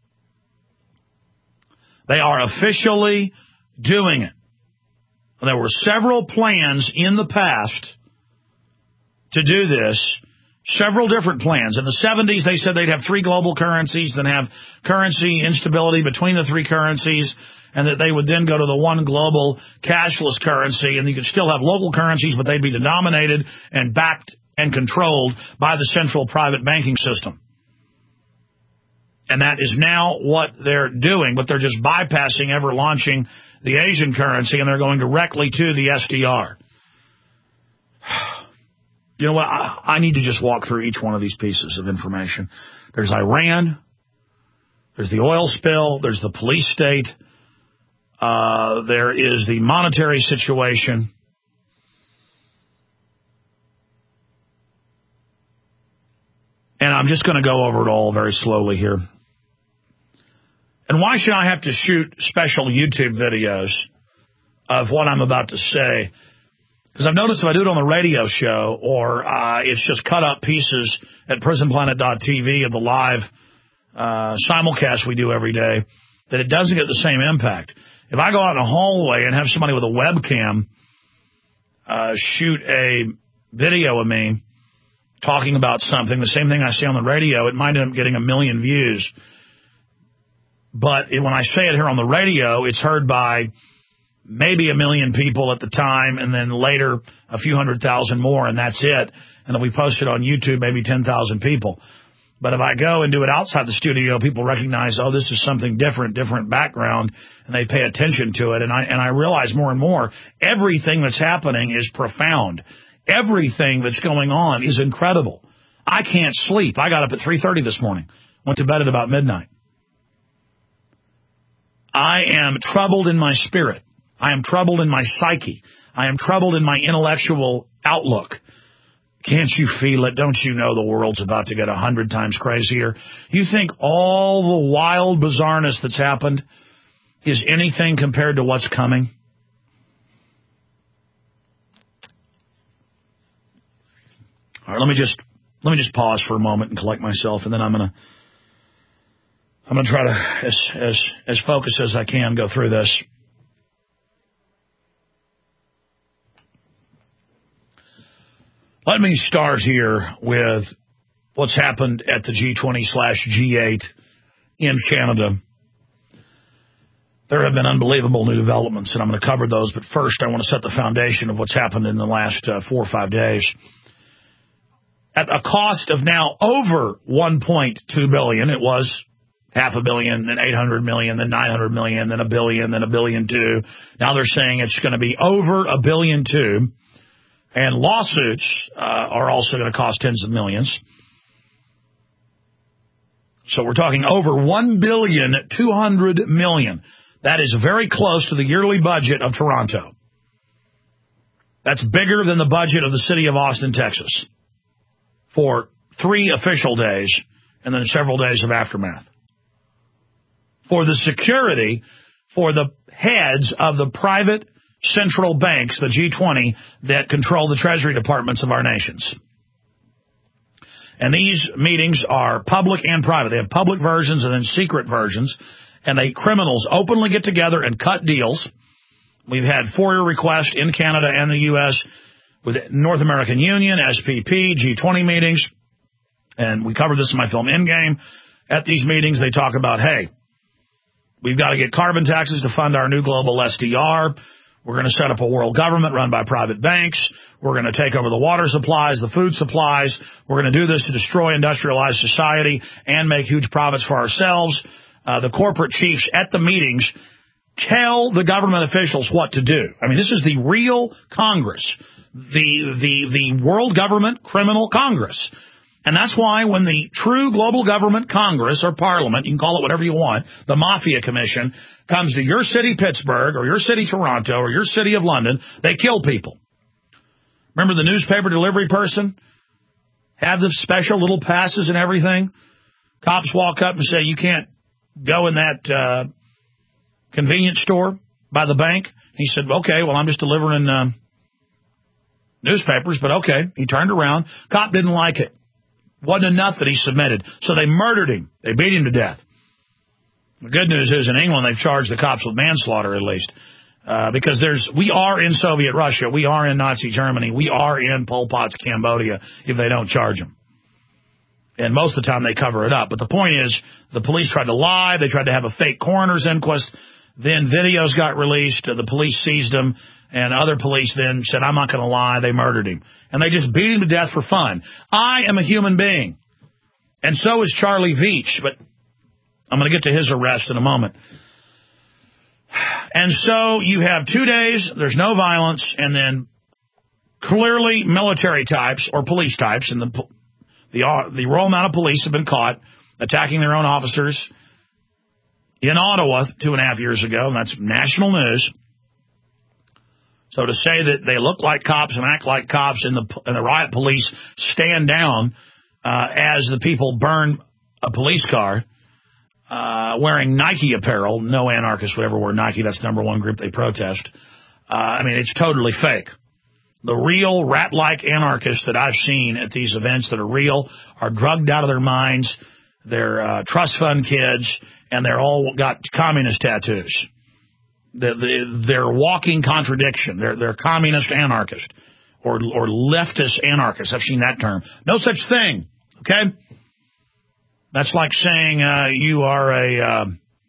They are officially doing it. There were several plans in the past to do this, several different plans. In the seventies, they said they'd have three global currencies, then have currency instability between the three currencies, and that they would then go to the one global cashless currency, and you could still have local currencies, but they'd be denominated and backed and controlled by the central private banking system. And that is now what they're doing, but they're just bypassing ever launching the Asian currency, and they're going directly to the S D R. You know what? I, I need to just walk through each one of these pieces of information. There's Iran. There's the oil spill. There's the police state. Uh, there is the monetary situation. And I'm just going to go over it all very slowly here. And why should I have to shoot special YouTube videos of what I'm about to say? Because I've noticed if I do it on the radio show or uh, it's just cut up pieces at prison planet dot t v of the live uh, simulcast we do every day, that it doesn't get the same impact. If I go out in a hallway and have somebody with a webcam uh, shoot a video of me talking about something, the same thing I say on the radio, it might end up getting a million views. But when I say it here on the radio, it's heard by maybe a million people at the time, and then later a few hundred thousand more, and that's it. And if we post it on YouTube, maybe ten thousand people. But if I go and do it outside the studio, people recognize, oh, this is something different, different background, and they pay attention to it. And I and I realize more and more, everything that's happening is profound. Everything that's going on is incredible. I can't sleep. I got up at three thirty this morning, went to bed at about midnight. I am troubled in my spirit. I am troubled in my psyche. I am troubled in my intellectual outlook. Can't you feel it? Don't you know the world's about to get a hundred times crazier? You think all the wild bizarreness that's happened is anything compared to what's coming? All right, let me just let me just pause for a moment and collect myself, and then I'm gonna I'm gonna try to as as as focused as I can go through this. Let me start here with what's happened at the G twenty slash G eight in Canada. There have been unbelievable new developments, and I'm going to cover those. But first, I want to set the foundation of what's happened in the last uh, four or five days. At a cost of now over one point two billion dollars, it was half a billion, then eight hundred million, then nine hundred million, then a billion, then a billion two. Now they're saying it's going to be over a billion two. And lawsuits uh, are also going to cost tens of millions. So we're talking over one billion two hundred million dollars. That is very close to the yearly budget of Toronto. That's bigger than the budget of the city of Austin, Texas, for three official days and then several days of aftermath. For the security for the heads of the private central banks, the G twenty, that control the treasury departments of our nations. And these meetings are public and private. They have public versions and then secret versions. And they criminals openly get together and cut deals. We've had FOIA requests in Canada and the U S with North American Union, S P P, G twenty meetings. And we covered this in my film Endgame. At these meetings, they talk about, hey, We've got to get carbon taxes to fund our new global S D R. We're going to set up a world government run by private banks. We're going to take over the water supplies, the food supplies. We're going to do this to destroy industrialized society and make huge profits for ourselves. Uh, the corporate chiefs at the meetings tell the government officials what to do. I mean, this is the real Congress, the the the world government criminal Congress. And that's why when the true global government Congress or Parliament, you can call it whatever you want, the Mafia Commission, comes to your city, Pittsburgh, or your city, Toronto, or your city of London, they kill people. Remember the newspaper delivery person? Have the special little passes and everything? Cops walk up and say, you can't go in that uh, convenience store by the bank. He said, okay, well, I'm just delivering uh, newspapers, but okay. He turned around. Cop didn't like it. Wasn't enough that he submitted. So they murdered him. They beat him to death. The good news is in England they've charged the cops with manslaughter at least. Uh, because there's, we are in Soviet Russia. We are in Nazi Germany. We are in Pol Pot's Cambodia if they don't charge them. And most of the time they cover it up. But the point is the police tried to lie. They tried to have a fake coroner's inquest. Then videos got released. Uh, the police seized them. And other police then said, I'm not going to lie. They murdered him. And they just beat him to death for fun. I am a human being. And so is Charlie Veach. But I'm going to get to his arrest in a moment. And so you have two days. There's no violence. And then clearly military types or police types. And the, the, the Royal Mounted Police have been caught attacking their own officers in Ottawa two and a half years ago. And that's national news. So to say that they look like cops and act like cops and the, and the riot police stand down uh, as the people burn a police car uh, wearing Nike apparel. No anarchist would ever wear Nike. That's the number one group they protest. Uh, I mean, it's totally fake. The real rat-like anarchists that I've seen at these events that are real are drugged out of their minds. They're uh, trust fund kids, and they're all got communist tattoos. The, the, they're walking contradiction. They're, they're communist anarchist or, or leftist anarchist. I've seen that term. No such thing. Okay. That's like saying, uh, you are a, uh,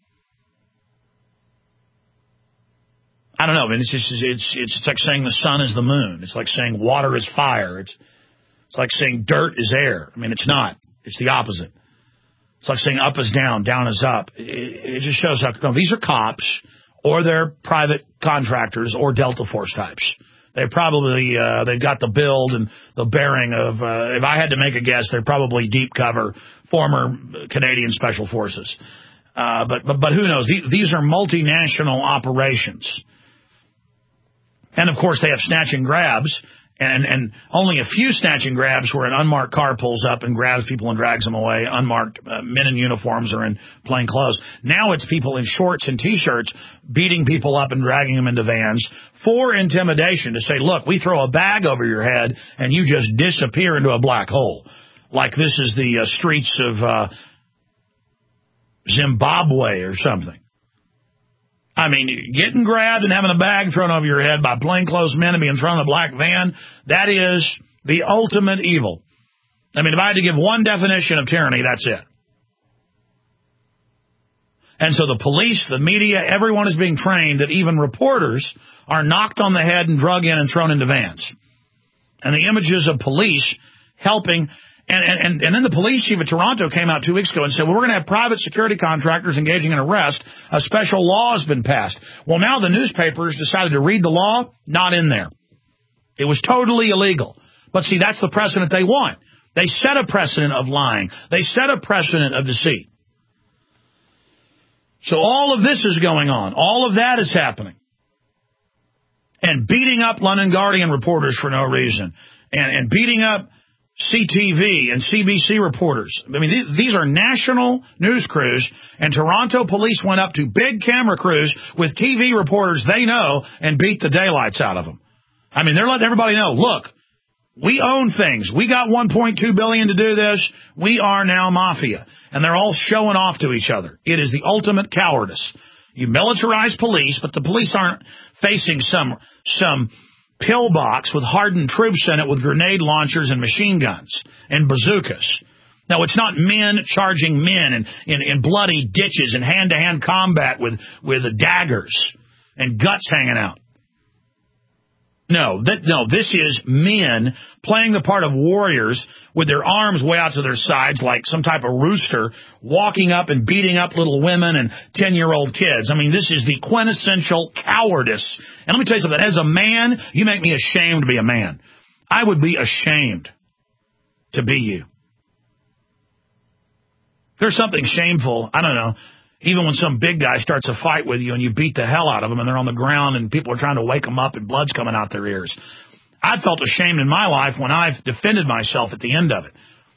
I don't know. I mean, it's just, it's, it's, it's like saying the sun is the moon. It's like saying water is fire. It's, it's like saying dirt is air. I mean, it's not. It's the opposite. It's like saying up is down, down is up. It, it just shows how, no, these are cops. Or they're private contractors or Delta Force types. They probably, uh, they've got the build and the bearing of, uh, if I had to make a guess, they're probably deep cover, former Canadian Special Forces. Uh, but, but, but who knows? These, these are multinational operations. And of course they have snatch and grabs. And, and only a few snatch and grabs where an unmarked car pulls up and grabs people and drags them away. Unmarked uh, men in uniforms or in plain clothes. Now it's people in shorts and T-shirts beating people up and dragging them into vans for intimidation to say, look, we throw a bag over your head and you just disappear into a black hole. Like this is the uh, streets of uh, Zimbabwe or something. I mean, getting grabbed and having a bag thrown over your head by plainclothes men and being thrown in a black van, that is the ultimate evil. I mean, if I had to give one definition of tyranny, that's it. And so the police, the media, everyone is being trained that even reporters are knocked on the head and drug in and thrown into vans. And the images of police helping... And, and, and then the police chief of Toronto came out two weeks ago and said, well, we're going to have private security contractors engaging in arrest. A special law has been passed. Well, now the newspapers decided to read the law. Not in there. It was totally illegal. But see, that's the precedent they want. They set a precedent of lying. They set a precedent of deceit. So all of this is going on. All of that is happening. And beating up London Guardian reporters for no reason. And, and beating up C T V and C B C reporters. I mean, these, these are national news crews, and Toronto police went up to big camera crews with T V reporters they know and beat the daylights out of them. I mean, they're letting everybody know, look, we own things. We got one point two billion dollars to do this. We are now mafia. And they're all showing off to each other. It is the ultimate cowardice. You militarize police, but the police aren't facing some some... pillbox with hardened troops in it with grenade launchers and machine guns and bazookas. Now, it's not men charging men in, in, in bloody ditches and hand-to-hand combat with, with daggers and guts hanging out. No, that, no, this is men playing the part of warriors with their arms way out to their sides like some type of rooster, walking up and beating up little women and ten-year-old kids. I mean, this is the quintessential cowardice. And let me tell you something. As a man, you make me ashamed to be a man. I would be ashamed to be you. There's something shameful, I don't know, even when some big guy starts a fight with you and you beat the hell out of them and they're on the ground and people are trying to wake them up and blood's coming out their ears. I've felt ashamed in my life when I've defended myself at the end of it.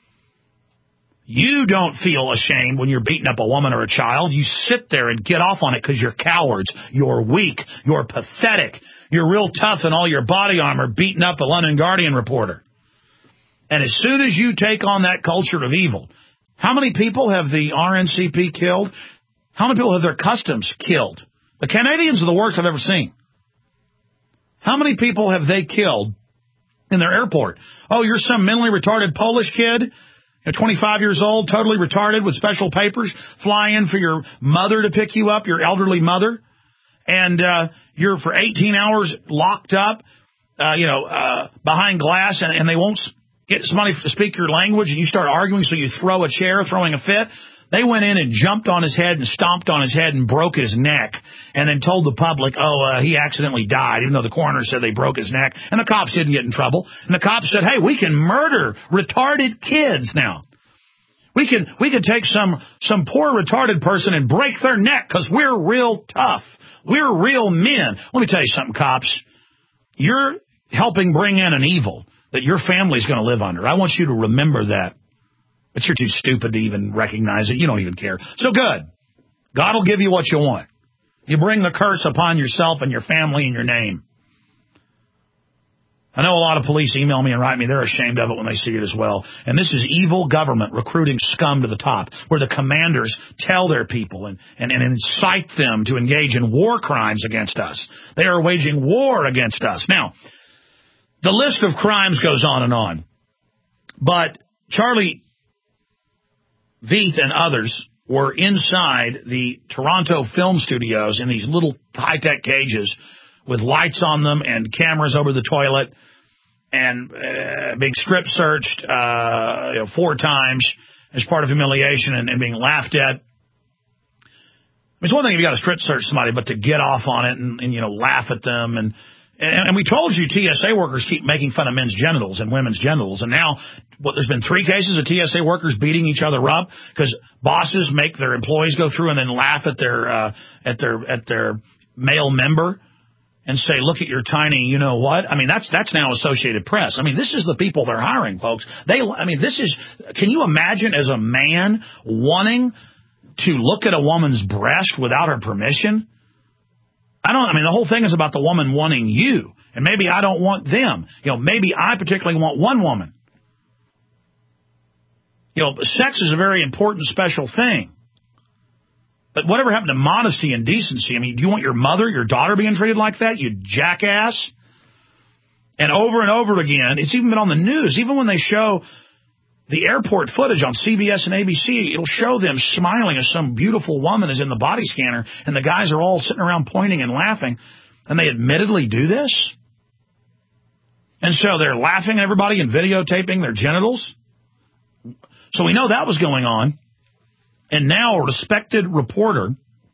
You don't feel ashamed when you're beating up a woman or a child. You sit there and get off on it because you're cowards. You're weak. You're pathetic. You're real tough in all your body armor beating up a London Guardian reporter. And as soon as you take on that culture of evil, how many people have the R N C P killed? How many people have their customs killed? The Canadians are the worst I've ever seen. How many people have they killed in their airport? Oh, you're some mentally retarded Polish kid, you're twenty-five years old, totally retarded with special papers, fly in for your mother to pick you up, your elderly mother, and uh, you're for eighteen hours locked up, uh, you know, uh, behind glass, and, and they won't get somebody to speak your language, and you start arguing, so you throw a chair, throwing a fit. They went in and jumped on his head and stomped on his head and broke his neck, and then told the public, oh, uh, he accidentally died, even though the coroner said they broke his neck. And the cops didn't get in trouble. And the cops said, hey, we can murder retarded kids now. We can we can take some some poor retarded person and break their neck because we're real tough. We're real men. Let me tell you something, cops. You're helping bring in an evil that your family's going to live under. I want you to remember that. But you're too stupid to even recognize it. You don't even care. So good. God will give you what you want. You bring the curse upon yourself and your family and your name. I know a lot of police email me and write me. They're ashamed of it when they see it as well. And this is evil government recruiting scum to the top, where the commanders tell their people and, and, and incite them to engage in war crimes against us. They are waging war against us. Now, the list of crimes goes on and on. But Charlie Veith and others were inside the Toronto film studios in these little high-tech cages with lights on them and cameras over the toilet and uh, being strip searched uh, you know, four times as part of humiliation and, and being laughed at. It's one thing if you got to strip search somebody, but to get off on it and, and you know, laugh at them. And, and, and we told you T S A workers keep making fun of men's genitals and women's genitals. And now what, there's been three cases of T S A workers beating each other up because bosses make their employees go through and then laugh at their uh, at their at their male member and say, look at your tiny, you know what? I mean, that's that's now Associated Press. I mean, this is the people they're hiring, folks. They, I mean, this is, can you imagine as a man wanting to look at a woman's breast without her permission? I don't, I mean, the whole thing is about the woman wanting you. And maybe I don't want them. You know, maybe I particularly want one woman. You know, sex is a very important, special thing. But whatever happened to modesty and decency? I mean, do you want your mother, your daughter being treated like that, you jackass? And over and over again, it's even been on the news. Even when they show the airport footage on C B S and A B C, it'll show them smiling as some beautiful woman is in the body scanner, and the guys are all sitting around pointing and laughing, and they admittedly do this? And so they're laughing at everybody and videotaping their genitals? So we know that was going on. And now a respected reporter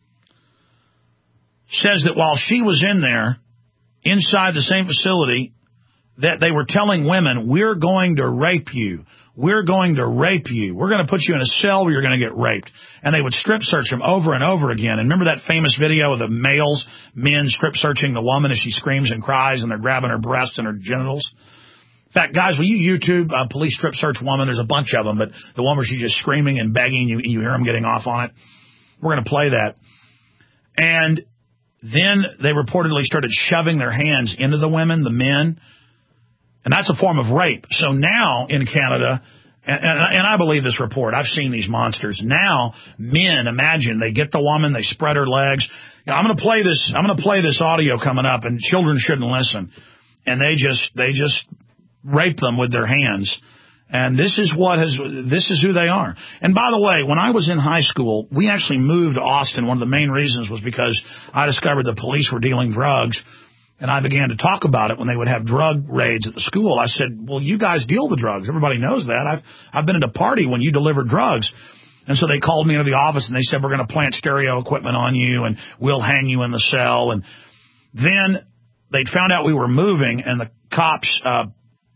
says that while she was in there, inside the same facility, that they were telling women, we're going to rape you. We're going to rape you. We're going to put you in a cell where you're going to get raped. And they would strip search them over and over again. And remember that famous video of the males, men strip searching the woman as she screams and cries and they're grabbing her breasts and her genitals? In fact, guys, will you YouTube uh, police strip search woman? There's a bunch of them, but the one where she's just screaming and begging, you, you hear them getting off on it. We're going to play that. And then they reportedly started shoving their hands into the women, the men, and that's a form of rape. So now in Canada, and, and, and I believe this report, I've seen these monsters. Now men, imagine, they get the woman, they spread her legs. Now, I'm going to play this. I'm going to play this audio coming up, and children shouldn't listen. And they just they just rape them with their hands. And this is what has, this is who they are. And by the way, when I was in high school, we actually moved to Austin. One of the main reasons was because I discovered the police were dealing drugs. And I began to talk about it when they would have drug raids at the school. I said, well, you guys deal the drugs. Everybody knows that. I've, I've been at a party when you delivered drugs. And so they called me into the office and they said, we're going to plant stereo equipment on you and we'll hang you in the cell. And then they'd found out we were moving, and the cops, uh,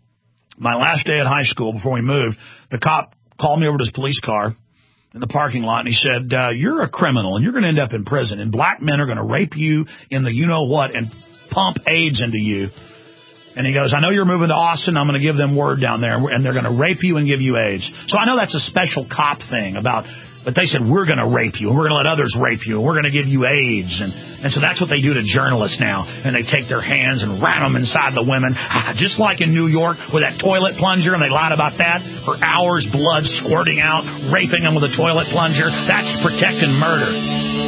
my last day at high school before we moved, the cop called me over to his police car in the parking lot, and he said, uh, you're a criminal and you're going to end up in prison, and black men are going to rape you in the you-know-what and pump AIDS into you. And he goes, I know you're moving to Austin. I'm going to give them word down there, and they're going to rape you and give you AIDS. So I know that's a special cop thing about, but they said, we're going to rape you, and we're going to let others rape you, and we're going to give you AIDS. And, and so that's what they do to journalists now. And they take their hands and ram them inside the women, just like in New York with that toilet plunger, and they lied about that for hours, blood squirting out, raping them with a toilet plunger. That's protecting murder.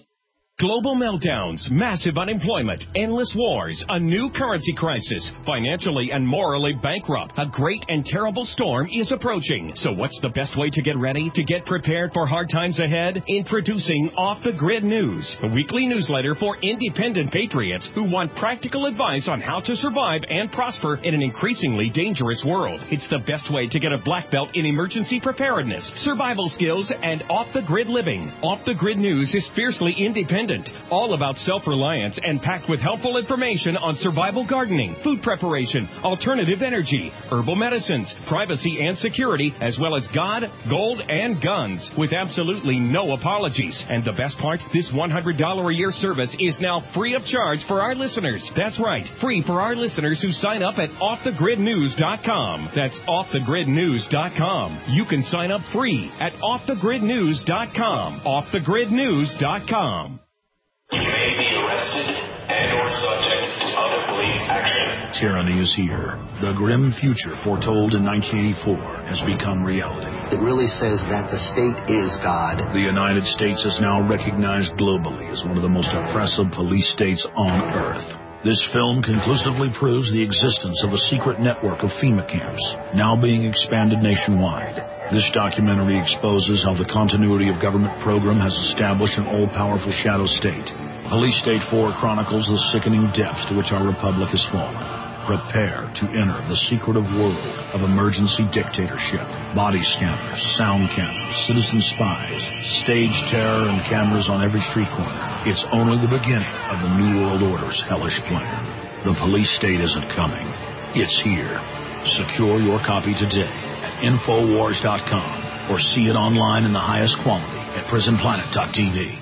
Global meltdowns, massive unemployment, endless wars, a new currency crisis, financially and morally bankrupt. A great and terrible storm is approaching. So what's the best way to get ready, to get prepared for hard times ahead? Introducing Off the Grid News, a weekly newsletter for independent patriots who want practical advice on how to survive and prosper in an increasingly dangerous world. It's the best way to get a black belt in emergency preparedness, survival skills, and off-the-grid living. Off the Grid News is fiercely independent, all about self-reliance, and packed with helpful information on survival gardening, food preparation, alternative energy, herbal medicines, privacy and security, as well as God, gold, and guns, with absolutely no apologies. And the best part, this one hundred dollars a year service is now free of charge for our listeners. That's right, free for our listeners who sign up at off the grid news dot com. That's off the grid news dot com. You can sign up free at off the grid news dot com. off the grid news dot com. You may be arrested and or subject to other police action. Tyranny is here. The grim future foretold in nineteen eighty-four has become reality. It really says that the state is God. The United States is now recognized globally as one of the most oppressive police states on earth. This film conclusively proves the existence of a secret network of FEMA camps, now being expanded nationwide. This documentary exposes how the continuity of government program has established an all-powerful shadow state. Police State four chronicles the sickening depths to which our republic has fallen. Prepare to enter the secretive world of emergency dictatorship, body scanners, sound cameras, citizen spies, stage terror, and cameras on every street corner. It's only the beginning of the New World Order's hellish plan. The police state isn't coming. It's here. Secure your copy today at infowars dot com or see it online in the highest quality at prison planet dot t v.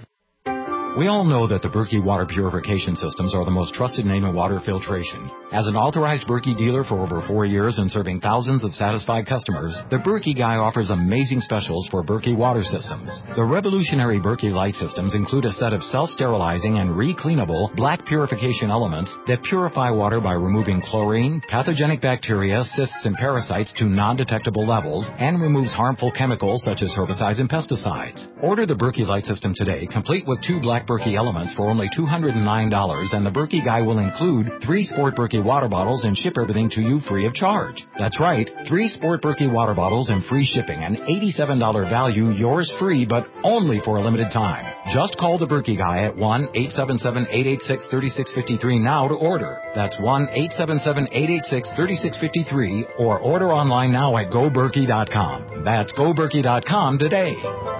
We all know that the Berkey water purification systems are the most trusted name in water filtration. As an authorized Berkey dealer for over four years and serving thousands of satisfied customers, the Berkey Guy offers amazing specials for Berkey water systems. The revolutionary Berkey Light systems include a set of self-sterilizing and re-cleanable black purification elements that purify water by removing chlorine, pathogenic bacteria, cysts, and parasites to non-detectable levels, and removes harmful chemicals such as herbicides and pesticides. Order the Berkey Light system today, complete with two black Berkey elements for only two hundred nine dollars, and the Berkey Guy will include three Sport Berkey water bottles and ship everything to you free of charge. That's right, three Sport Berkey water bottles and free shipping, an eighty-seven dollars value, yours free, but only for a limited time. Just call the Berkey Guy at one eight seven seven, eight eight six, three six five three now to order. That's one eight seven seven, eight eight six, three six five three, or order online now at go berkey dot com. That's go berkey dot com today.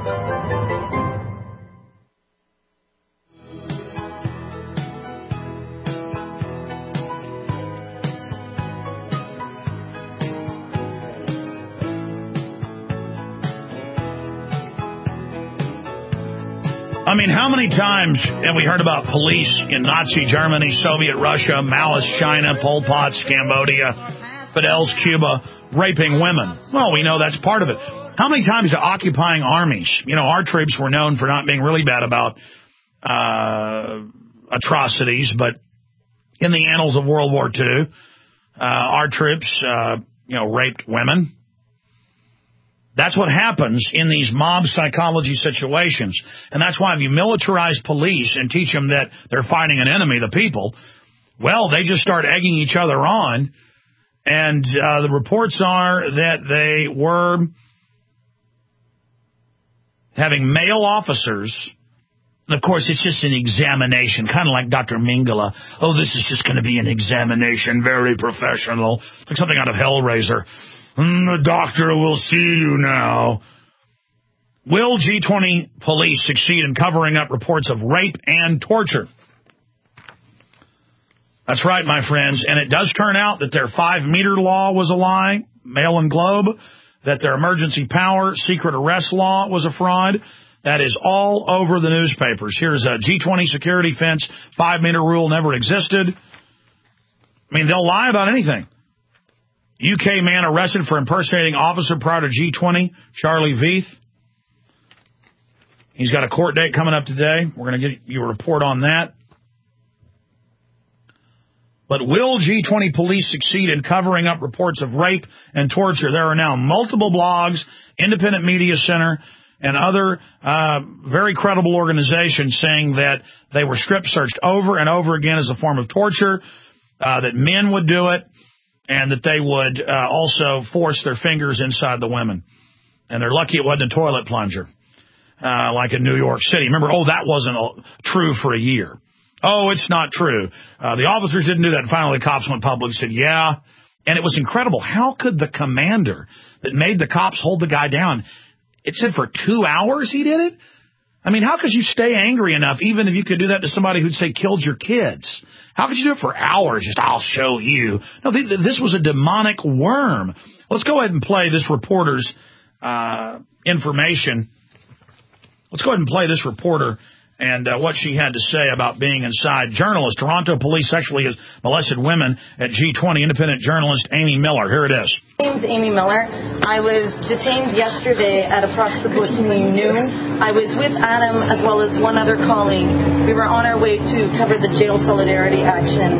I mean, how many times have we heard about police in Nazi Germany, Soviet Russia, Maoist China, Pol Pot's Cambodia, Fidel's Cuba, raping women? Well, we know that's part of it. How many times do occupying armies, you know, our troops were known for not being really bad about uh, atrocities, but in the annals of World War Two, uh, our troops, uh, you know, raped women. That's what happens in these mob psychology situations. And that's why if you militarize police and teach them that they're fighting an enemy, the people, well, they just start egging each other on. And uh, the reports are that they were having male officers. And, of course, it's just an examination, kind of like Doctor Mingala. Oh, this is just going to be an examination, very professional. It's like something out of Hellraiser. Mm, the doctor will see you now. Will G twenty police succeed in covering up reports of rape and torture? That's right, my friends. And it does turn out that their five-meter law was a lie, Mail and Globe, that their emergency power secret arrest law was a fraud. That is all over the newspapers. Here's a G twenty security fence, five-meter rule never existed. I mean, they'll lie about anything. U K man arrested for impersonating officer prior to G twenty, Charlie Veith. He's got a court date coming up today. We're going to get you a report on that. But will G twenty police succeed in covering up reports of rape and torture? There are now multiple blogs, Independent Media Center, and other uh, very credible organizations saying that they were strip searched over and over again as a form of torture, uh, that men would do it, and that they would uh, also force their fingers inside the women. And they're lucky it wasn't a toilet plunger, uh, like in New York City. Remember, oh, that wasn't a, true for a year. Oh, it's not true. Uh, the officers didn't do that. And finally, the cops went public and said, yeah. And it was incredible. How could the commander that made the cops hold the guy down, it said for two hours he did it? I mean, how could you stay angry enough, even if you could do that to somebody who'd say killed your kids? How could you do it for hours? Just, I'll show you. No, th- this was a demonic worm. Let's go ahead and play this reporter's uh, information. Let's go ahead and play this reporter and uh, what she had to say about being inside. Journalist, Toronto police sexually molested women at G twenty. Independent journalist Amy Miller. Here it is. My name's Amy Miller. I was detained yesterday at approximately noon. I was with Adam as well as one other colleague. We were on our way to cover the jail solidarity action.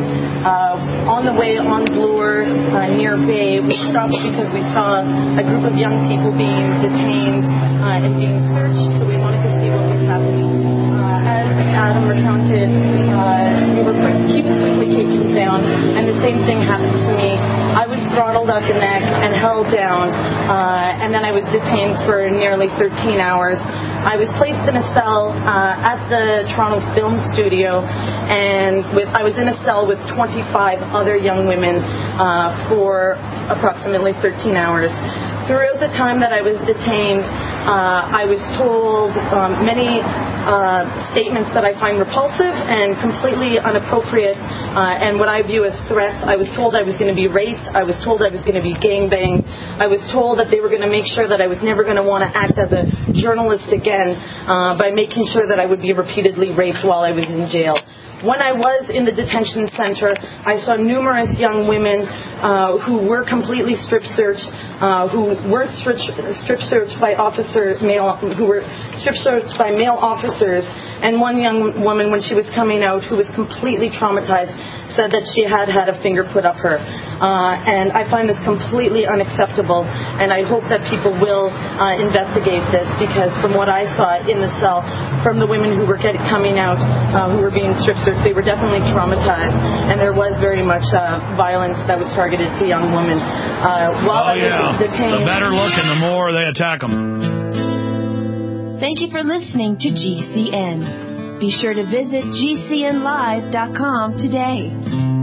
Uh, on the way on Bloor uh, near Bay, we stopped because we saw a group of young people being detained uh, and being searched, so we wanted to see what was happening. As Adam recounted, uh, we were, he was quickly taken down, and the same thing happened to me. I was throttled up the neck and held down, uh, and then I was detained for nearly thirteen hours. I was placed in a cell uh, at the Toronto Film Studio, and with, I was in a cell with twenty-five other young women uh, for approximately thirteen hours. Throughout the time that I was detained, uh, I was told um, many uh, statements that I find repulsive and completely inappropriate, uh, and what I view as threats. I was told I was going to be raped. I was told I was going to be gangbanged. I was told that they were going to make sure that I was never going to want to act as a journalist again uh, by making sure that I would be repeatedly raped while I was in jail. When I was in the detention center, I saw numerous young women uh, who were completely strip searched, uh, who weren't strip, strip searched by officer male, who were strip searched by male officers. And one young woman, when she was coming out, who was completely traumatized, said that she had had a finger put up her. Uh, and I find this completely unacceptable, and I hope that people will uh, investigate this, because from what I saw in the cell, from the women who were getting, coming out, uh, who were being strip searched, they were definitely traumatized, and there was very much uh, violence that was targeted to young women. Uh, while oh, I yeah. was detained, the better looking, the more they attack them. Thank you for listening to G C N. Be sure to visit G C N live dot com today.